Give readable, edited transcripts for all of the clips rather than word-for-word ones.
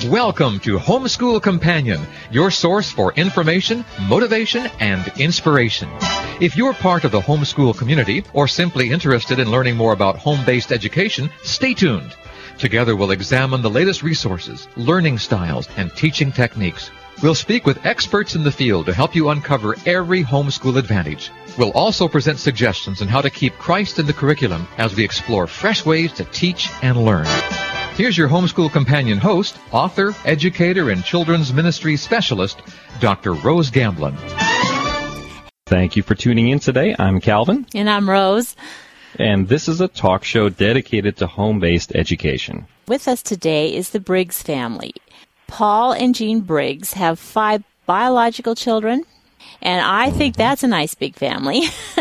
Welcome to Homeschool Companion, your source for information, motivation, and inspiration. If you're part of the homeschool community or simply interested in learning more about home-based education, stay tuned. Together we'll examine the latest resources, learning styles, and teaching techniques. We'll speak with experts in the field to help you uncover every homeschool advantage. We'll also present suggestions on how to keep Christ in the curriculum as we explore fresh ways to teach and learn. Here's your Homeschool Companion host, author, educator, and children's ministry specialist, Dr. Rose Gamblin. Thank you for tuning in today. I'm Calvin. And I'm Rose. And this is a talk show dedicated to home-based education. With us today is the Briggs family. Paul and Jean Briggs have 5 biological children, and I think that's a nice big family.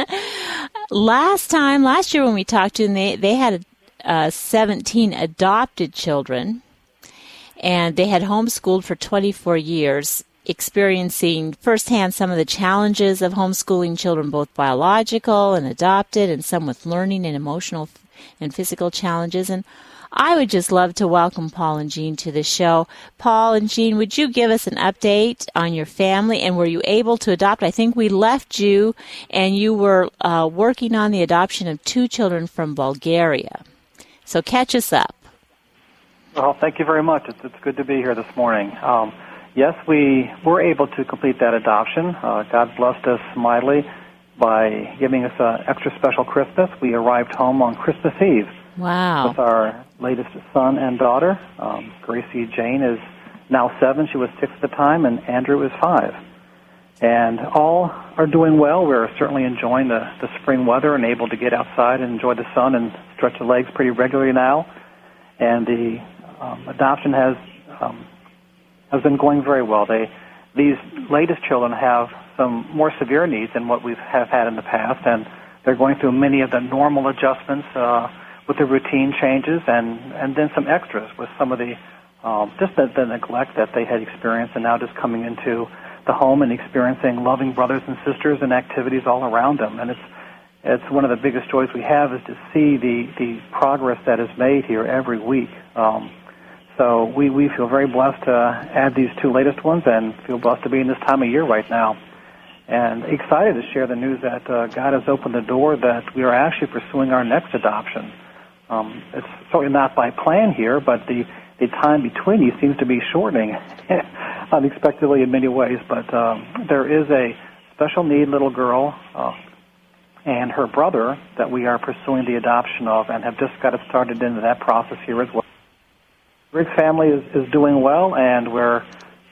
Last year when we talked to them, they had 17 adopted children, and they had homeschooled for 24 years, experiencing firsthand some of the challenges of homeschooling children, both biological and adopted, and some with learning and emotional and physical challenges. And I would just love to welcome Paul and Jean to the show. Paul and Jean, would you give us an update on your family, and were you able to adopt? I think we left you, and you were working on the adoption of 2 children from Bulgaria. So catch us up. Well, thank you very much. It's good to be here this morning. Yes, we were able to complete that adoption. God blessed us mightily by giving us an extra special Christmas. We arrived home on Christmas Eve. Wow. With our latest son and daughter. Gracie Jane is now 7. She was 6 at the time, and Andrew is 5. And all are doing well. We're certainly enjoying the spring weather and able to get outside and enjoy the sun and stretch the legs pretty regularly now. And the adoption has been going very well. These latest children have some more severe needs than what we have had in the past, and they're going through many of the normal adjustments with the routine changes, and then some extras with some of the just the neglect that they had experienced, and now just coming into the home and experiencing loving brothers and sisters and activities all around them. And it's one of the biggest joys we have is to see the progress that is made here every week. So we feel very blessed to add these 2 latest ones, and feel blessed to be in this time of year right now. And excited to share the news that God has opened the door that we are actually pursuing our next adoption. It's certainly not by plan here, but the time between these seems to be shortening unexpectedly in many ways. But there is a special need little girl and her brother that we are pursuing the adoption of, and have just got it started into that process here as well. Briggs family is doing well, and we're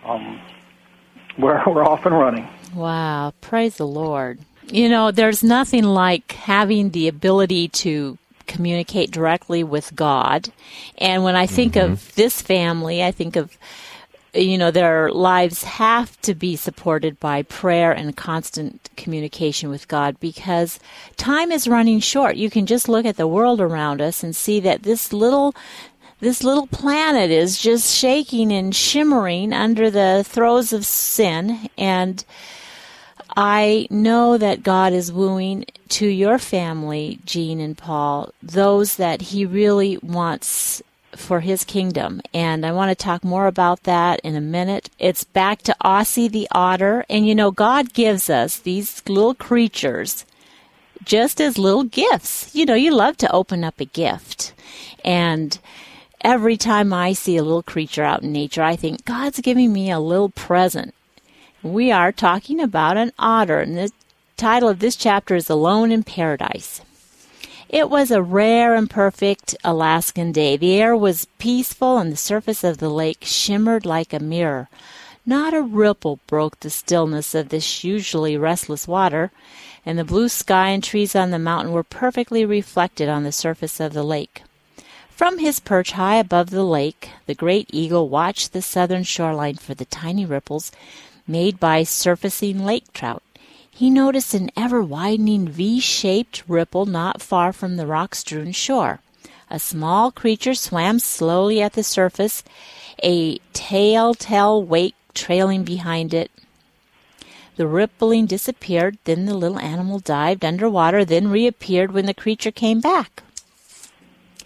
off and running. Wow, praise the Lord. You know, there's nothing like having the ability to communicate directly with God. And when I think of this family, I think of, their lives have to be supported by prayer and constant communication with God, because time is running short. You can just look at the world around us and see that this little planet is just shaking and shimmering under the throes of sin. And I know that God is wooing to your family, Jean and Paul, those that He really wants for His kingdom. And I want to talk more about that in a minute. It's back to Aussie the otter. And God gives us these little creatures just as little gifts. You love to open up a gift. And every time I see a little creature out in nature, I think, God's giving me a little present. We are talking about an otter, and the title of this chapter is Alone in Paradise. It was a rare and perfect Alaskan day. The air was peaceful, and the surface of the lake shimmered like a mirror. Not a ripple broke the stillness of this usually restless water, and the blue sky and trees on the mountain were perfectly reflected on the surface of the lake. From his perch high above the lake, the great eagle watched the southern shoreline for the tiny ripples made by surfacing lake trout. He noticed an ever-widening V-shaped ripple not far from the rock-strewn shore. A small creature swam slowly at the surface, a telltale wake trailing behind it. The rippling disappeared, then the little animal dived underwater, then reappeared when the creature came back.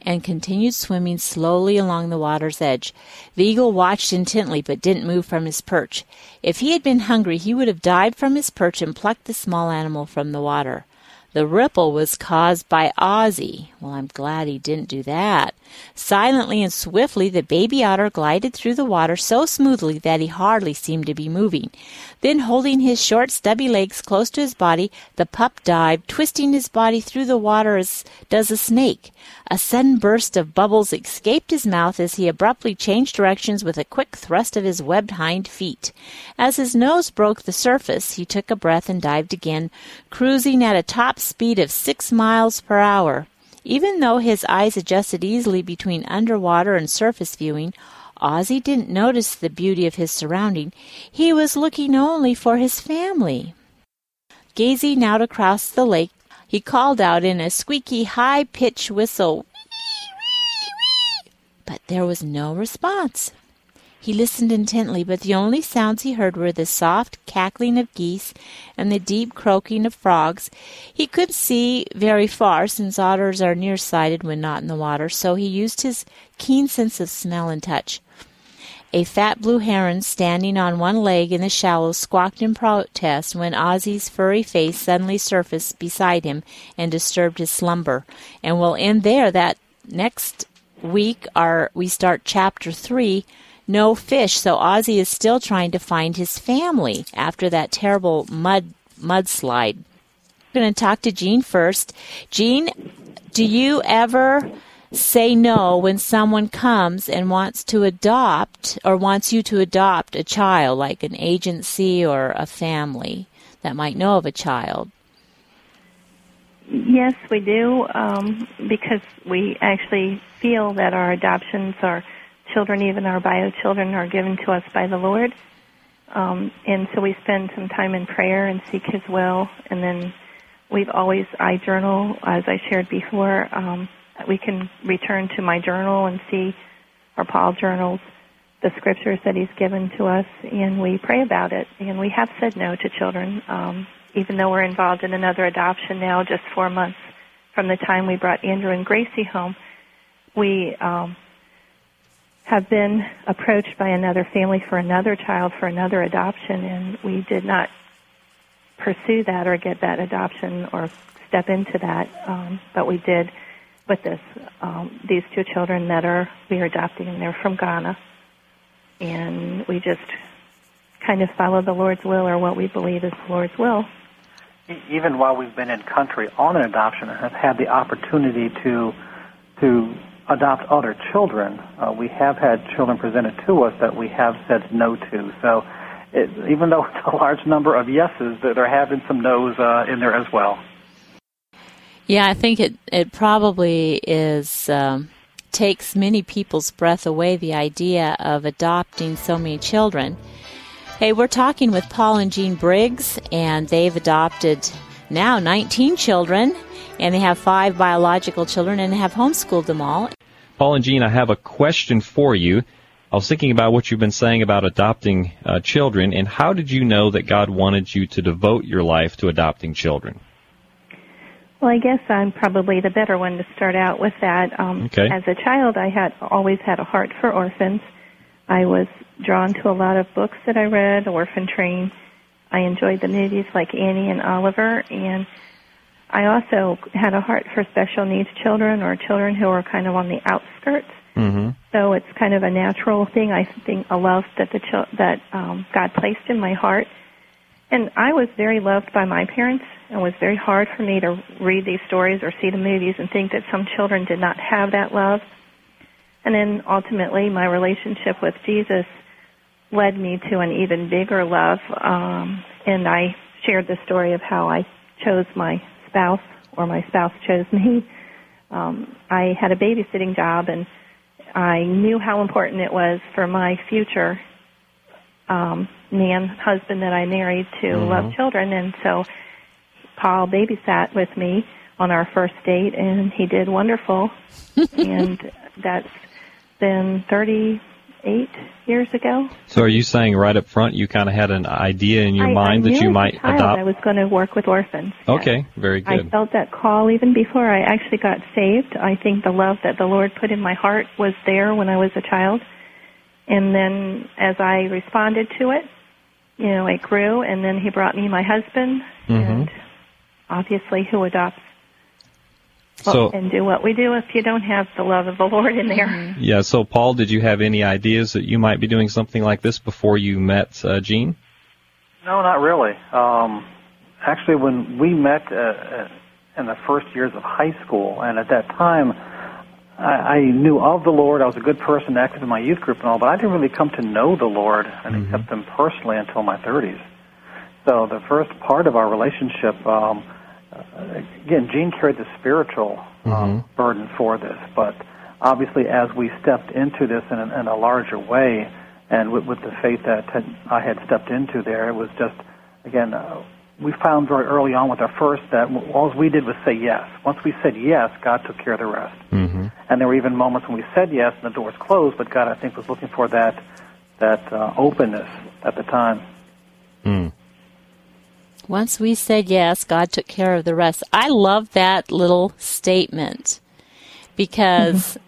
and continued swimming slowly along the water's edge. The eagle watched intently but didn't move from his perch. If he had been hungry, he would have dived from his perch and plucked the small animal from the water. The ripple was caused by Ozzie. Well, I'm glad he didn't do that. Silently and swiftly, the baby otter glided through the water so smoothly that he hardly seemed to be moving. Then, holding his short, stubby legs close to his body, the pup dived, twisting his body through the water as does a snake. A sudden burst of bubbles escaped his mouth as he abruptly changed directions with a quick thrust of his webbed hind feet. As his nose broke the surface, he took a breath and dived again, cruising at a top speed of 6 miles per hour. Even though his eyes adjusted easily between underwater and surface viewing, Ozzie didn't notice the beauty of his surrounding. He was looking only for his family. Gazing out across the lake, he called out in a squeaky, high-pitched whistle, but there was no response. He listened intently, but the only sounds he heard were the soft cackling of geese and the deep croaking of frogs. He couldn't see very far, since otters are nearsighted when not in the water, so he used his keen sense of smell and touch. A fat blue heron standing on one leg in the shallows squawked in protest when Ozzie's furry face suddenly surfaced beside him and disturbed his slumber. And we'll end there. That next week we start Chapter 3, No Fish. So Ozzie is still trying to find his family after that terrible mudslide. I'm going to talk to Jean first. Jean, do you ever say no when someone comes and wants to adopt or wants you to adopt a child, like an agency or a family that might know of a child? Yes, we do, because we actually feel that our adoptions, our children, even our bio children, are given to us by the Lord. And so we spend some time in prayer and seek His will. And then I journal, as I shared before. We can return to my journal and see, or Paul journals, the scriptures that he's given to us, and we pray about it. And we have said no to children, even though we're involved in another adoption now, just 4 months from the time we brought Andrew and Gracie home. We have been approached by another family for another child, for another adoption, and we did not pursue that or get that adoption or step into that, but we did with these 2 children that we are adopting, and they're from Ghana. And we just kind of follow the Lord's will, or what we believe is the Lord's will. Even while we've been in country on an adoption and have had the opportunity to adopt other children, we have had children presented to us that we have said no to. So even though it's a large number of yeses, there have been some no's in there as well. Yeah, I think it probably takes many people's breath away, the idea of adopting so many children. Hey, we're talking with Paul and Jean Briggs, and they've adopted now 19 children, and they have 5 biological children, and have homeschooled them all. Paul and Jean, I have a question for you. I was thinking about what you've been saying about adopting children, and how did you know that God wanted you to devote your life to adopting children? Well, I guess I'm probably the better one to start out with that. Okay. As a child, I had always had a heart for orphans. I was drawn to a lot of books that I read, Orphan Train. I enjoyed the movies like Annie and Oliver, and I also had a heart for special needs children, or children who are kind of on the outskirts. Mm-hmm. So it's kind of a natural thing, I think, a love that God placed in my heart. And I was very loved by my parents. It was very hard for me to read these stories or see the movies and think that some children did not have that love. And then ultimately my relationship with Jesus led me to an even bigger love. And I shared the story of how I chose my spouse, or my spouse chose me. I had a babysitting job, and I knew how important it was for my future husband that I married to love children. And so Paul babysat with me on our first date, and he did wonderful. And that's been 38 years ago. So are you saying right up front you kind of had an idea in your mind that you might adopt? I was going to work with orphans. Okay, yes. very good. I felt that call even before I actually got saved. I think the love that the Lord put in my heart was there when I was a child. And then as I responded to it, it grew, and then He brought me my husband, and obviously who adopts and do what we do if you don't have the love of the Lord in there. Yeah, so Paul, did you have any ideas that you might be doing something like this before you met Jean? No, not really. Actually, when we met in the first years of high school, and at that time, I knew of the Lord. I was a good person, active in my youth group and all, but I didn't really come to know the Lord and accept Him personally until my 30s. So the first part of our relationship, again, Jean carried the spiritual burden for this, but obviously as we stepped into this in a larger way, and with the faith that I had stepped into there, it was just, again, we found very early on with our first that all we did was say yes. Once we said yes, God took care of the rest. And there were even moments when we said yes and the doors closed, but God, I think, was looking for that openness at the time. Once we said yes, God took care of the rest. I love that little statement because,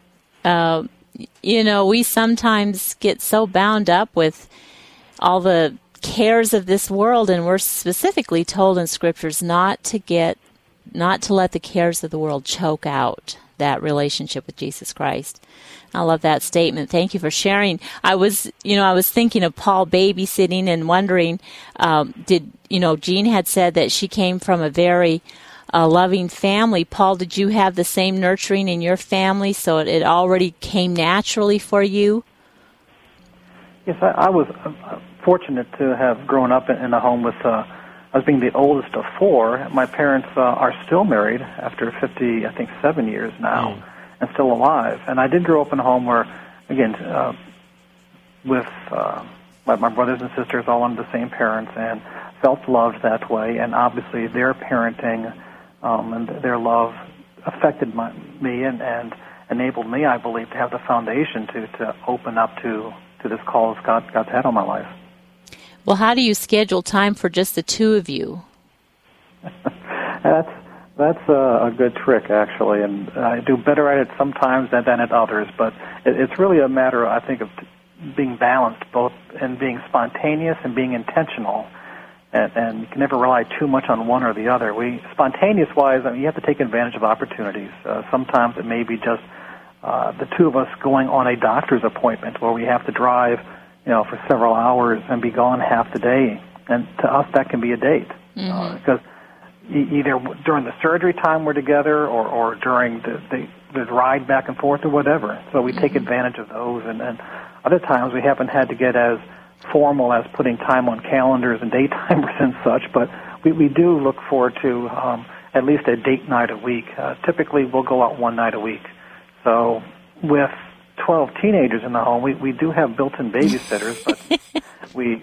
we sometimes get so bound up with all the cares of this world, and we're specifically told in Scriptures not to let the cares of the world choke out that relationship with Jesus Christ. I love that statement. Thank you for sharing. I was thinking of Paul babysitting and wondering, Jean had said that she came from a very loving family. Paul, did you have the same nurturing in your family, so it already came naturally for you? Yes, I was fortunate to have grown up in a home with, as being the oldest of four. My parents are still married after 7 years now, and still alive. And I did grow up in a home where, again, with my brothers and sisters all under the same parents, and felt loved that way. And obviously their parenting and their love affected me and enabled me, I believe, to have the foundation to open up to this call God's had on my life. Well, how do you schedule time for just the two of you? That's a good trick, actually, and I do better at it sometimes than at others, but it's really a matter, I think, of being balanced, both in being spontaneous and being intentional, and you can never rely too much on one or the other. Spontaneous-wise, you have to take advantage of opportunities. Sometimes it may be just the two of us going on a doctor's appointment where we have to drive for several hours and be gone half the day. And to us, that can be a date. Because either during the surgery time we're together or during the ride back and forth or whatever. So we take advantage of those. And other times we haven't had to get as formal as putting time on calendars and daytimers and such, but we do look forward to at least a date night a week. Typically, we'll go out one night a week. So with 12 teenagers in the home, we do have built-in babysitters, but we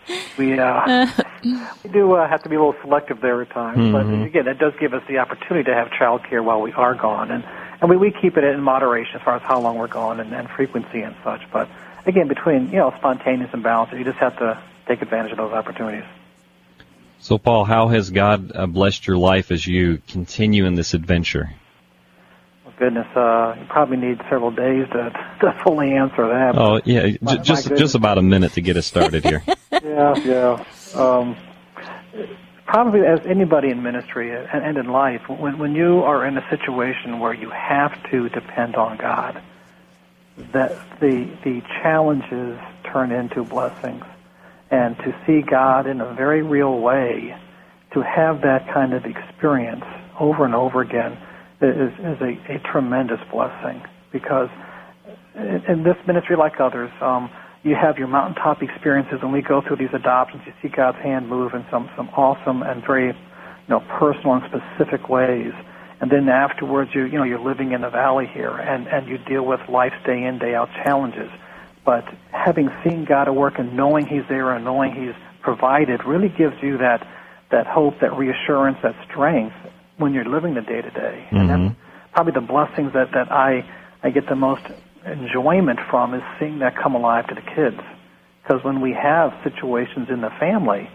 do have to be a little selective there at times. But again, it does give us the opportunity to have child care while we are gone, and we keep it in moderation as far as how long we're gone and frequency and such. But again, between spontaneous and balance, you just have to take advantage of those opportunities. So, Paul, how has God blessed your life as you continue in this adventure? Goodness, you probably need several days to fully answer that. Oh, yeah, just about a minute to get us started here. Yeah. Probably as anybody in ministry and in life, when you are in a situation where you have to depend on God, that the challenges turn into blessings. And to see God in a very real way, to have that kind of experience over and over again, is a tremendous blessing, because in this ministry, like others, you have your mountaintop experiences, and we go through these adoptions. You see God's hand move in some awesome and very personal and specific ways, and then afterwards you're living in the valley here, and you deal with life's day in, day out challenges. But having seen God at work and knowing He's there and knowing He's provided really gives you that hope, that reassurance, that strength when you're living the day-to-day. And that's probably the blessings that I get the most enjoyment from, is seeing that come alive to the kids. Because when we have situations in the family,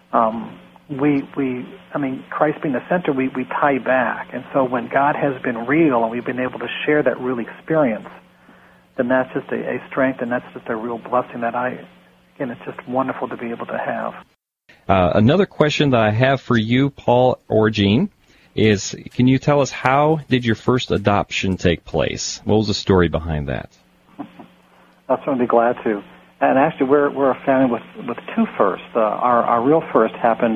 Christ being the center, we tie back. And so when God has been real and we've been able to share that real experience, then that's just a strength, and that's just a real blessing that it's just wonderful to be able to have. Another question that I have for you, Paul or Jean, is can you tell us how did your first adoption take place? What was the story behind that? I'll certainly be glad to. And actually, we're a family with two firsts. Our real first happened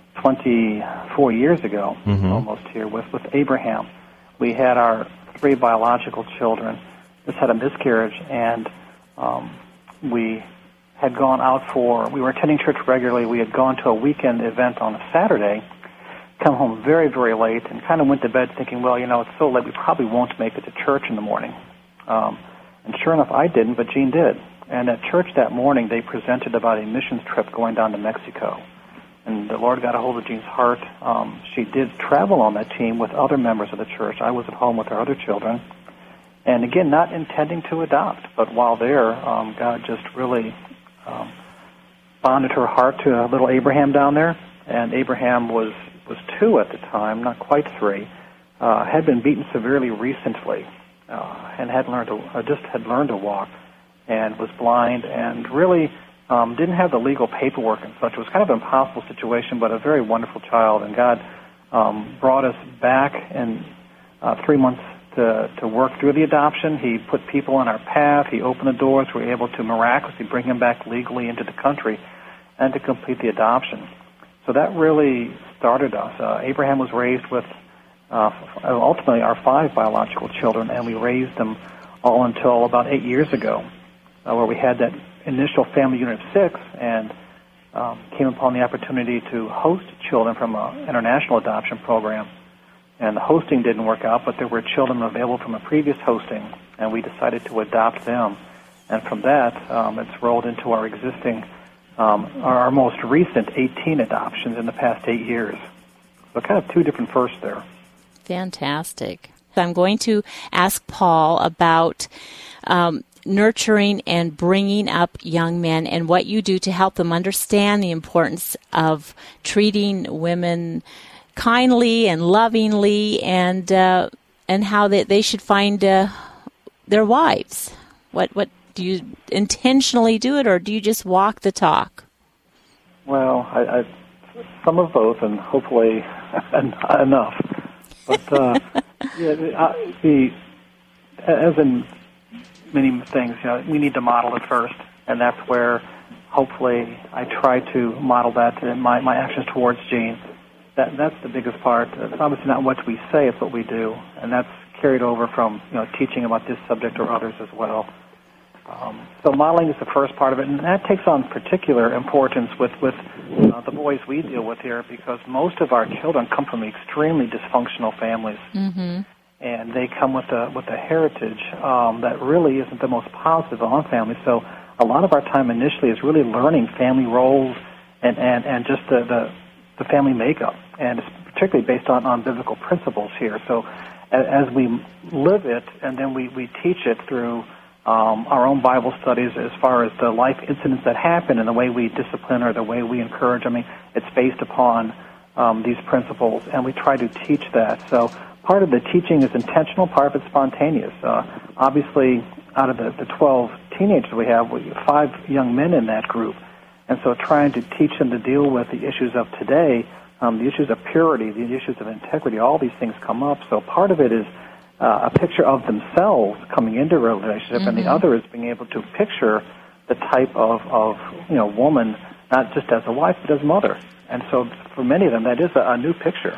24 years ago, almost here, with Abraham. We had our 3 biological children. Just had a miscarriage, and we had gone out we were attending church regularly. We had gone to a weekend event on a Saturday, come home very, very late, and kind of went to bed thinking, well, it's so late, we probably won't make it to church in the morning. And sure enough, I didn't, but Jean did. And at church that morning, they presented about a missions trip going down to Mexico. And the Lord got a hold of Jean's heart. She did travel on that team with other members of the church. I was at home with her other children. And again, not intending to adopt, but while there, God just really bonded her heart to little Abraham down there. And Abraham was 2 at the time, not quite 3, had been beaten severely recently, and had learned to walk, and was blind, and really didn't have the legal paperwork and such. It was kind of an impossible situation, but a very wonderful child. And God brought us back in 3 months to work through the adoption. He put people on our path. He opened the doors. We were able to miraculously bring him back legally into the country and to complete the adoption. So that really started us. Abraham was raised with ultimately our 5 biological children, and we raised them all until about 8 years ago, where we had that initial family unit of 6 and came upon the opportunity to host children from an international adoption program. And the hosting didn't work out, but there were children available from a previous hosting, and we decided to adopt them. And from that, it's rolled into our existing, our most recent 18 adoptions in the past 8 years. So kind of 2 different firsts there. Fantastic. I'm going to ask Paul about nurturing and bringing up young men and what you do to help them understand the importance of treating women kindly and lovingly, and how they should find their wives. What do you intentionally do it, or do you just walk the talk? Well, I some of both, and hopefully enough. But as in many things, we need to model it first, and that's where hopefully I try to model that in my actions towards Jean. That's the biggest part. It's obviously not what we say, it's what we do, and that's carried over from teaching about this subject or others as well. So modeling is the first part of it, and that takes on particular importance with the boys we deal with here, because most of our children come from extremely dysfunctional families, and they come with a heritage that really isn't the most positive on families. So a lot of our time initially is really learning family roles and just the family makeup, and it's particularly based on biblical principles here. So as we live it, and then we teach it through our own Bible studies as far as the life incidents that happen and the way we discipline or the way we encourage. I mean, it's based upon these principles, and we try to teach that. So part of the teaching is intentional, part of it's spontaneous. Obviously, out of the 12 teenagers we have 5 young men in that group. And so trying to teach them to deal with the issues of today, the issues of purity, the issues of integrity, all these things come up. So part of it is a picture of themselves coming into a relationship, and the other is being able to picture the type of woman, not just as a wife, but as mother. And so for many of them, that is a new picture.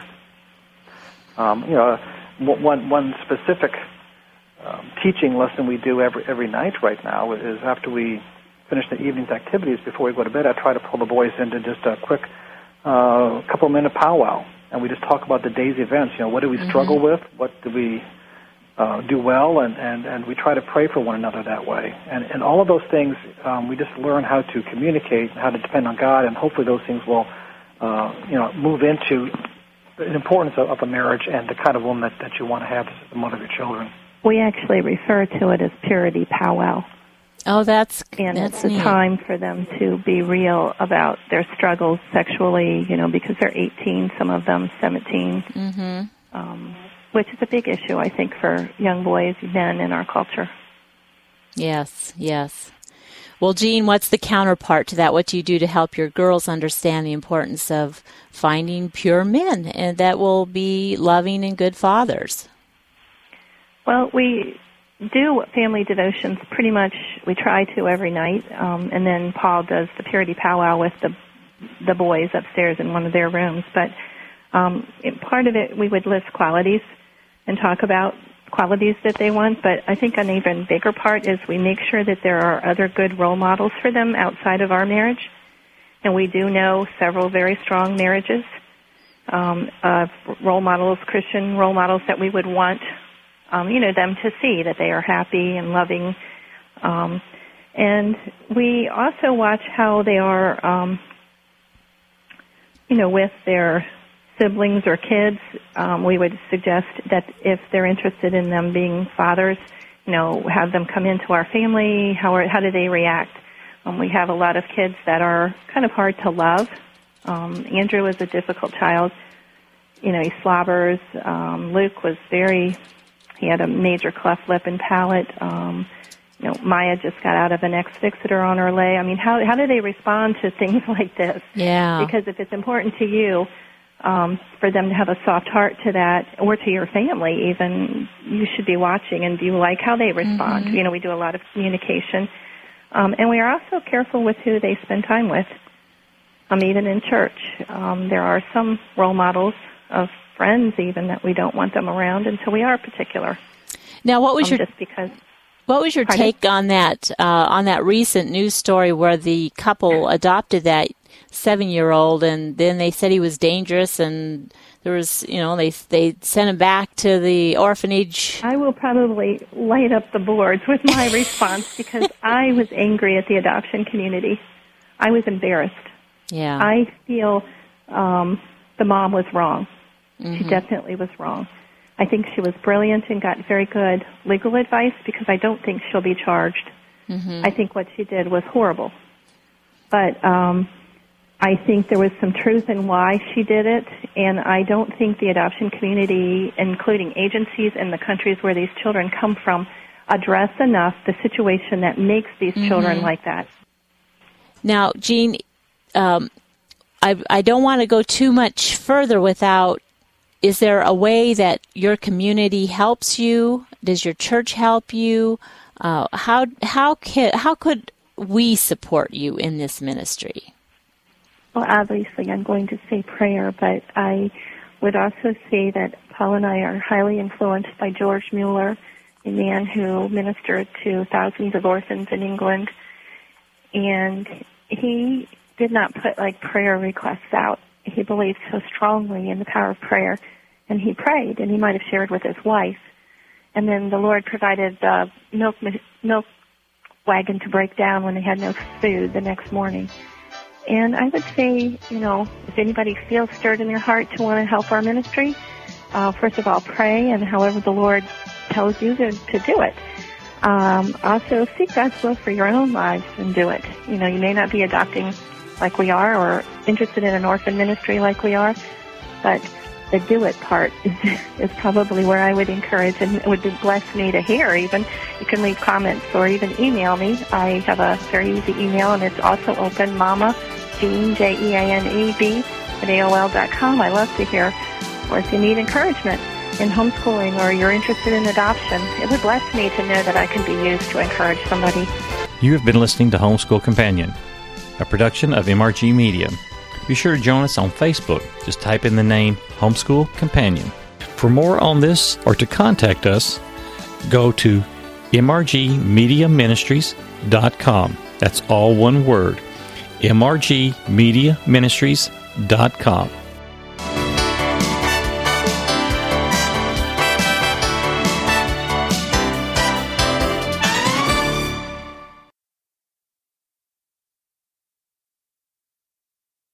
One specific teaching lesson we do every night right now is after we finish the evening's activities, before we go to bed, I try to pull the boys into just a quick couple-minute powwow, and we just talk about the day's events. What do we struggle with? What do we do well? And we try to pray for one another that way. And all of those things, we just learn how to communicate, how to depend on God, and hopefully those things will, move into the importance of a marriage and the kind of woman that you want to have as the mother of your children. We actually refer to it as purity powwow. Oh, that's it's a neat. time for them to be real about their struggles sexually, because they're 18, some of them 17, which is a big issue, I think, for young boys, men in our culture. Yes. Well, Jean, what's the counterpart to that? What do you do to help your girls understand the importance of finding pure men and that will be loving and good fathers? Well, we do family devotions pretty much. We try to every night, and then Paul does the purity powwow with the boys upstairs in one of their rooms. But part of it, we would list qualities and talk about qualities that they want. But I think an even bigger part is we make sure that there are other good role models for them outside of our marriage. And we do know several very strong marriages of role models, Christian role models that we would want them to see that they are happy and loving. And we also watch how they are, with their siblings or kids. We would suggest that if they're interested in them being fathers, have them come into our family. How do they react? We have a lot of kids that are kind of hard to love. Andrew is a difficult child. He slobbers. Luke was he had a major cleft lip and palate. Maya just got out of an ex-fixator on her leg. I mean, how do they respond to things like this? Yeah. Because if it's important to you, for them to have a soft heart to that, or to your family even, you should be watching, and do you like how they respond? We do a lot of communication. And we are also careful with who they spend time with, even in church. There are some role models of friends even that we don't want them around, and so we are particular. Now, what was your take on that recent news story where the couple adopted that 7-year-old, and then they said he was dangerous, and there was, they sent him back to the orphanage? I will probably light up the boards with my response because I was angry at the adoption community. I was embarrassed. Yeah. I feel the mom was wrong. She definitely was wrong. I think she was brilliant and got very good legal advice because I don't think she'll be charged. I think what she did was horrible. But I think there was some truth in why she did it, and I don't think the adoption community, including agencies in the countries where these children come from, address enough the situation that makes these children like that. Now, Jean, I don't want to go too much further without, is there a way that your community helps you? Does your church help you? How could we support you in this ministry? Well, obviously, I'm going to say prayer, but I would also say that Paul and I are highly influenced by George Mueller, a man who ministered to thousands of orphans in England, and he did not put prayer requests out. He believed so strongly in the power of prayer, and he prayed, and he might have shared with his wife. And then the Lord provided the milk wagon to break down when they had no food the next morning. And I would say, if anybody feels stirred in their heart to want to help our ministry, first of all, pray, and however the Lord tells you to do it. Also, seek God's will for your own lives and do it. You may not be adopting like we are or interested in an orphan ministry like we are, but the do it part is probably where I would encourage, and it would bless me to hear even. You can leave comments or even email me. I have a very easy email, and it's also open, Mama Jean, JEANEB, at AOL.com. I love to hear. Or if you need encouragement in homeschooling or you're interested in adoption, it would bless me to know that I can be used to encourage somebody. You have been listening to Homeschool Companion, a production of MRG Media. Be sure to join us on Facebook. Just type in the name Homeschool Companion. For more on this or to contact us, go to mrgmediaministries.com. That's all one word, mrgmediaministries.com.